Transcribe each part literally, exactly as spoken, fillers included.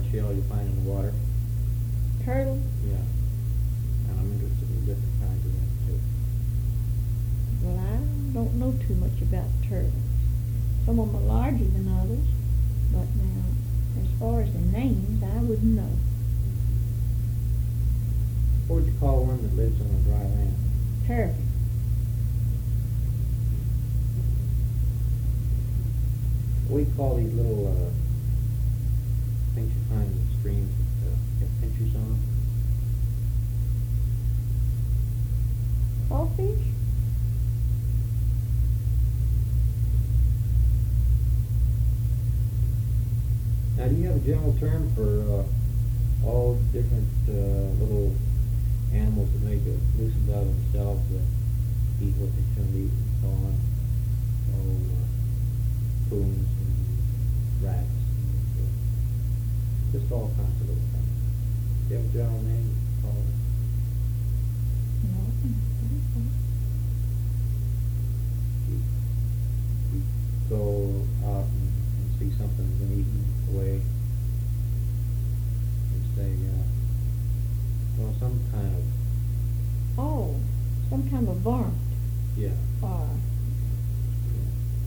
shell you find in the water. Turtle? Yeah. And I'm interested in different kinds of them too. Well, I don't know too much about turtles. Some of them are larger than others, but now, as far as the names, I wouldn't know. What would you call one that lives on a dry land? Turkey. What do you call these little uh, things you find in the streams that uh, have pinchers on them? Crawfish? Now, do you have a general term for uh, all different uh, little animals that make a nuisance out of themselves, that eat what they shouldn't eat and so on? Oh, uh, coons and rats and uh, just all kinds of little things. Do you have a general name you call it? No, I don't think You, you go out and, and see something's been eaten away, and say, uh, well, some kind of, so. Oh, some kind of varmint. yeah, Or, yeah.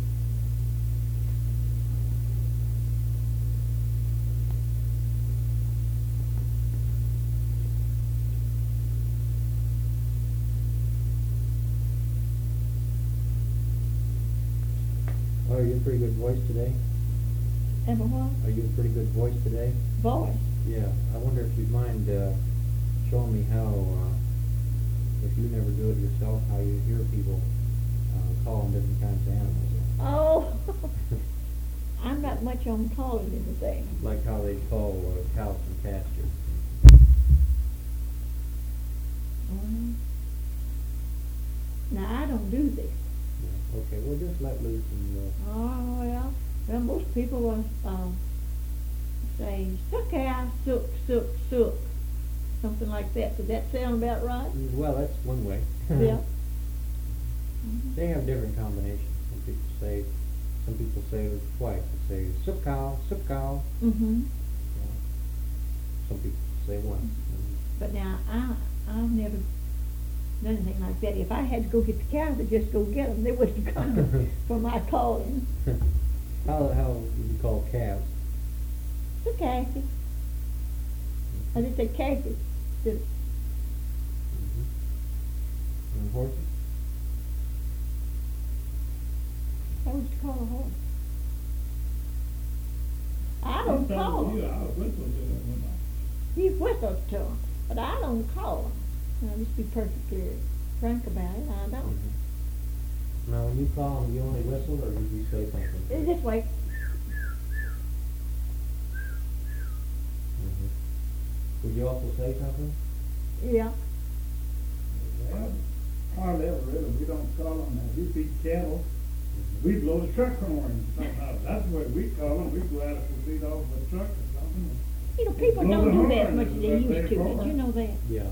Oh, are you a pretty good voice today? ever what? Are you a pretty good voice today? Voice. Yeah. I wonder if you'd mind uh, showing me how, uh, if you never do it yourself, how you hear people uh, calling different kinds of animals. Oh, I'm not much on calling anything. Like how they call uh, cows from pasture. Mm. Now, I don't do this. Yeah. Okay, well, just let loose and. Uh, Oh, well, well, most people will uh, say, suck cow, suck, suck, suck. Something like that. Does that sound about right? well, that's one way. Yeah. They have different combinations. Some people say, some people say it twice. They say suck cow, suck cow. Mm-hmm. Yeah. Some people say once. But now, I, I've never done anything like that. If I had to go get the cows, I'd just go get them. They wouldn't come for my calling. how how would you call calves? The khaki. I just say khaki. Just, Mm-hmm. And horses? how would you call a horse? I don't call them. You, I whistle to them when I. He whistles to them, but I don't call them. I'll just be perfectly frank about it. I don't. Mm-hmm. Now, when you call them, you only whistle, or do you say something? It's this way. Mm-hmm. Would you also say something? Yeah. Well, hardly ever really, we don't call them that. We feed cattle, we blow the truck horn somehow. That's the way we call them. We go out and feed off a truck or something. You know, people Blow the don't do that as horn much is as they what used they're to. for. Did you know that? Yeah.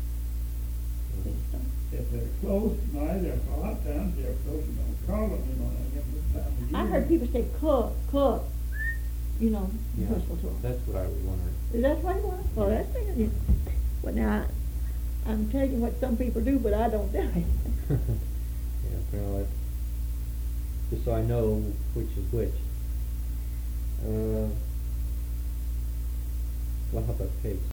If they're close, no, they're, a lot of times they're close, you don't call them, you know, and get this time of year. I heard people say cook, cook. You know, Yeah. whistle to them. That's what I was wondering. Is that what it was? Well, that's it. Well, now, I'm telling you what some people do, but I don't do it. Yeah, well, that's, just so I know which is which. Uh, well, how about pigs?